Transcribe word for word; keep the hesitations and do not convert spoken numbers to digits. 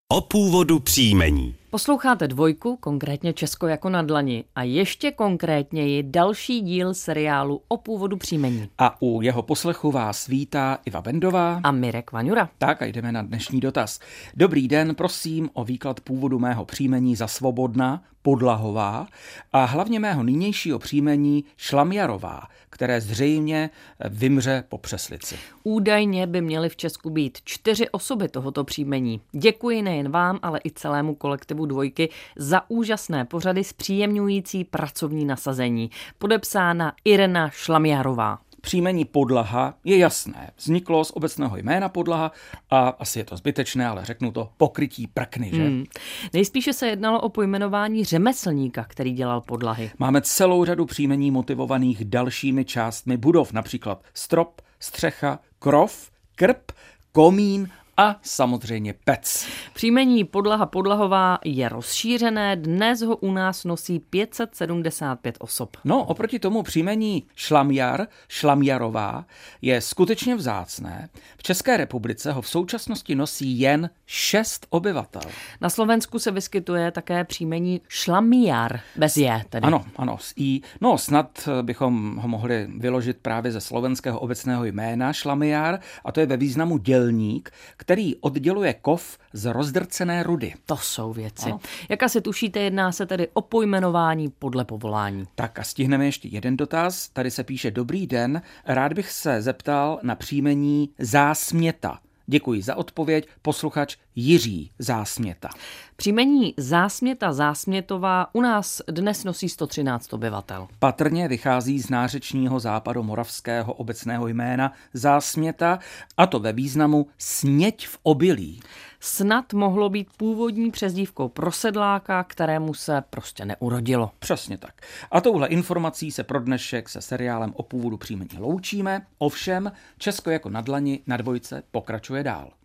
O původu příjmení. Posloucháte Dvojku, konkrétně Česko jako na dlani a ještě konkrétněji další díl seriálu O původu příjmení. A u jeho poslechu vás vítá Iva Bendová A Mirek Vaňura. Tak a jdeme na dnešní dotaz. Dobrý den, prosím o výklad původu mého příjmení za Svobodna, Podlahová a hlavně mého nynějšího příjmení Šlamjarová, které zřejmě vymře po přeslici. Údajně by měly v Česku být čtyři osoby tohoto příjmení. Děkuji nejen vám, ale i celému kolektivu Dvojky za úžasné pořady zpříjemňující pracovní nasazení. Podepsána Irena Šlamjarová. Příjmení Podlaha je jasné. Vzniklo z obecného jména Podlaha a asi je to zbytečné, ale řeknu to pokrytí prkny, že? Hmm. Nejspíše se jednalo o pojmenování řemeslníka, který dělal podlahy. Máme celou řadu příjmení motivovaných dalšími částmi budov, například strop, střecha, krov, krb, komín a samozřejmě pec. Příjmení Podlaha Podlahová je rozšířené, dnes ho u nás nosí pět set sedmdesát pět osob. No, oproti tomu příjmení Šlamjar, Šlamjarová je skutečně vzácné. V České republice ho v současnosti nosí jen šest obyvatel. Na Slovensku se vyskytuje také příjmení Šlamjar, bez je tedy. Ano, ano, s i. No, snad bychom ho mohli vyložit právě ze slovenského obecného jména Šlamjar, a to je ve významu dělník, který odděluje kov z rozdrcené rudy. To jsou věci. Ano. Jak asi tušíte, jedná se tedy o pojmenování podle povolání. Tak a stihneme ještě jeden dotaz. Tady se píše: Dobrý den, rád bych se zeptal na příjmení Zásměta. Děkuji za odpověď, posluchač Jiří Zásměta. Příjmení Zásměta Zásmětová u nás dnes nosí sto třináct obyvatel. Patrně vychází z nářečního západomoravského obecného jména Zásměta, a to ve významu sněť v obilí. Snad mohlo být původní přezdívkou pro sedláka, kterému se prostě neurodilo. Přesně tak. A touhle informací se pro dnešek se seriálem O původu příjmení loučíme. Ovšem, Česko jako na dlani na Dvojce pokračuje dál.